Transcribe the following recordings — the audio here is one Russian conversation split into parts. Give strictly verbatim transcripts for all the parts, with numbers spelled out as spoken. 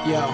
Йоу.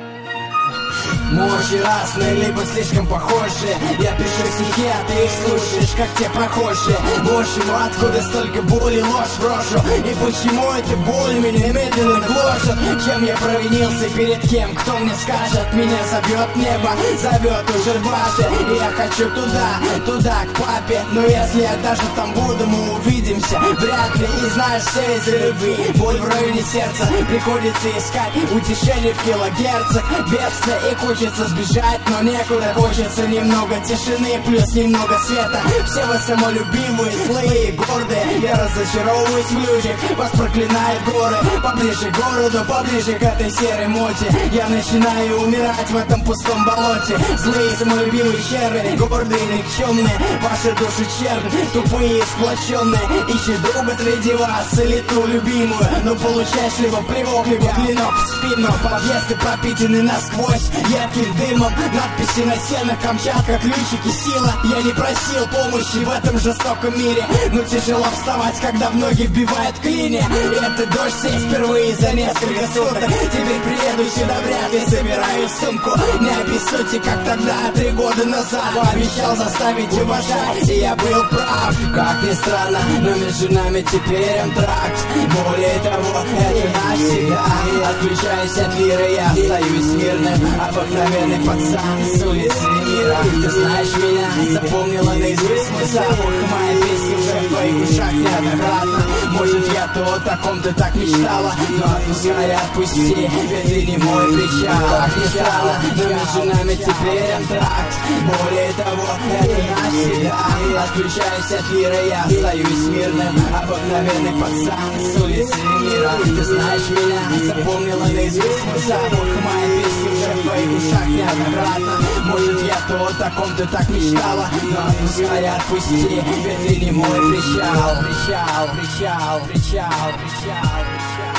Мы очень разные, либо слишком похожи. Я пишу стихи, а ты их слушаешь, как те прохожие. В общем, откуда столько боли, ложь в рожу? И почему эта боль меня медленно гложет? Чем я провинился, перед кем, кто мне скажет? Меня зовет небо, зовет уже дважды. И я хочу туда, туда, к папе. Но если я даже там буду, мы увидимся вряд ли. И знаешь, все из-за любви, боль в районе сердца. Приходится искать утешение в килогерцах. Бедствие и хочется сбежать, но некуда. Хочется немного тишины, плюс немного света. Все вы самолюбивые, злые, гордые. Я разочаровываюсь в людях, вас проклинают горы. Поближе к городу, поближе к этой серой моде. Я начинаю умирать в этом пустом болоте. Злые, самолюбивые черви, гордые, никчемные. Ваши души черви, тупые, сплоченные. Ищи друга среди вас или ту любимую. Но получаешь либо плевок, либо клинок в спину. Подъезды пропитаны насквозь едким дымом. Надписи на стенах, Камчатка, ключики, сила. Я не просил помощи в этом жестоком мире, но тяжело вставать, когда в ноги вбивает клинья. И это дождь здесь впервые за несколько суток. Теперь приеду сюда вряд ли, собираю сумку. Не обессудьте, как тогда, три года назад. Обещал заставить уважать, и я был прав. Как ни странно, но между нами теперь антракт. Более того, это навсегда. Отключаюсь от мира, я остаюсь мирным. Обыкновенный пацан с улицы мира. Ты знаешь меня, запомнила наизусть мой запах. Моя песня уже в твоих ушах неоднократно. Может, я то, о таком ты так мечтала, но отпускай, отпусти, ведь ты не мой причал. Как ни странно, но между нами теперь антракт. Более того, это навсегда. Отключаюсь от мира, я остаюсь мирным. Обыкновенный пацан с улицы мира. Ты знаешь меня, запомнила наизусть мой запах. Моя песня уже в твоих ушах неоднократно. Может, я то, о таком ты так мечтала, но отпускай, отпусти, ведь ты не мой причал. Причал, причал, причал, причал, причал.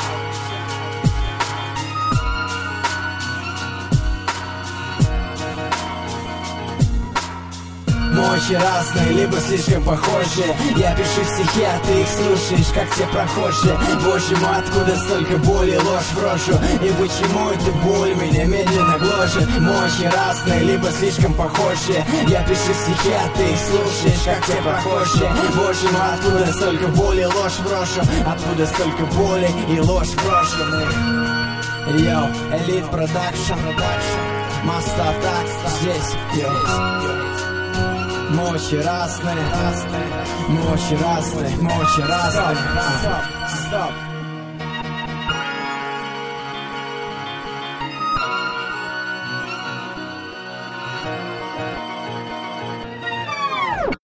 Мы очень разные, либо слишком похожи. Я пишу стихи, а ты их слушаешь, как те прохожие. Боже мой, откуда столько боли, ложь в рожу? И почему эта боль меня медленно гложет? Мы очень разные, либо слишком похожи. Я пишу стихи, а ты их слушаешь, как те прохожие. Боже мой, откуда столько боли, ложь в рожу? Откуда столько боли и ложь в рожу? Йоу, Elite Production, Мастав так, здесь, здесь. Мы очень разные, мы очень разные, мы очень разные. Стоп, стоп.